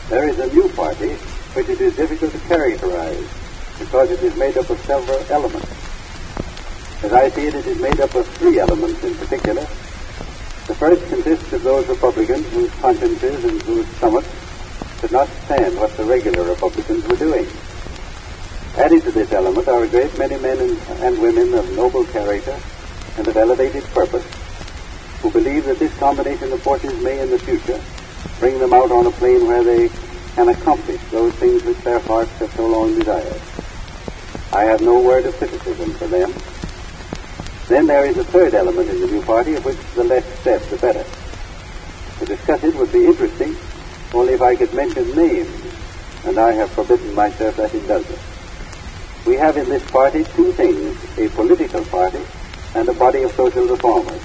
There is a new party which it is difficult to characterize because it is made up of several elements. As I see it, it is made up of three elements in particular. The first consists of those Republicans whose consciences and whose stomachs could not stand what the regular Republicans were doing. Added to this element are a great many men and women of noble character and of elevated purpose who believe that this combination of forces may in the future bring them out on a plane where they can accomplish those things which their hearts have so long desired. I have no word of criticism for them. Then there is a third element in the new party of which the less said the better. To discuss it would be interesting only if I could mention names, and I have forbidden myself that indulgence. We have in this party two things, a political party and a body of social reformers.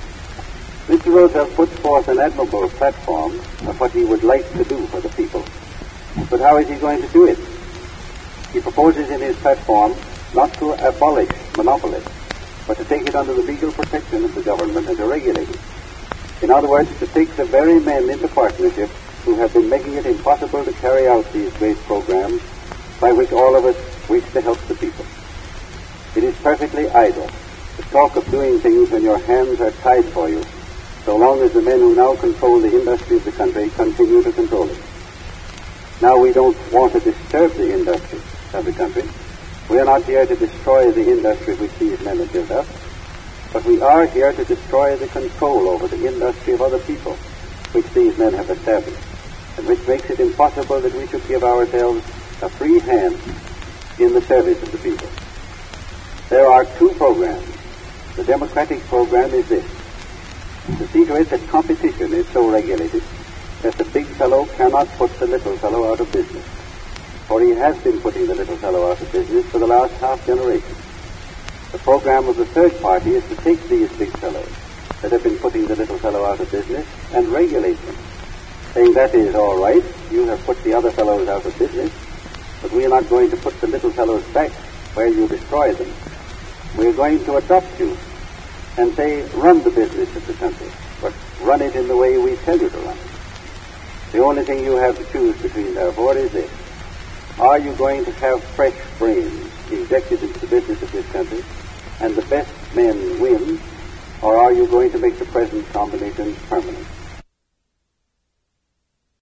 Mr. Roosevelt puts forth an admirable platform of what he would like to do for the people. But how is he going to do it? He proposes in his platform not to abolish monopoly, but to take it under the legal protection of the government and to regulate it. In other words, to take the very men into partnership who have been making it impossible to carry out these great programs by which all of us wish to help the people. It is perfectly idle to talk of doing things when your hands are tied for you, so long as the men who now control the industry of the country continue to control it. Now, we don't want to disturb the industry of the country. We are not here to destroy the industry which these men have built up, but we are here to destroy the control over the industry of other people which these men have established, and which makes it impossible that we should give ourselves a free hand in the service of the people. There are two programs. The Democratic program is this: to see to it that competition is so regulated that the big fellow cannot put the little fellow out of business. For he has been putting the little fellow out of business for the last half generation. The program of the third party is to take these big fellows that have been putting the little fellow out of business and regulate them, saying that is all right, you have put the other fellows out of business, but we are not going to put the little fellows back where you destroy them. We are going to adopt you and say, run the business of the country, but run it in the way we tell you to run it. The only thing you have to choose between, therefore, is this: are you going to have fresh brains injected into the business of this country and the best men win, or are you going to make the present combination permanent?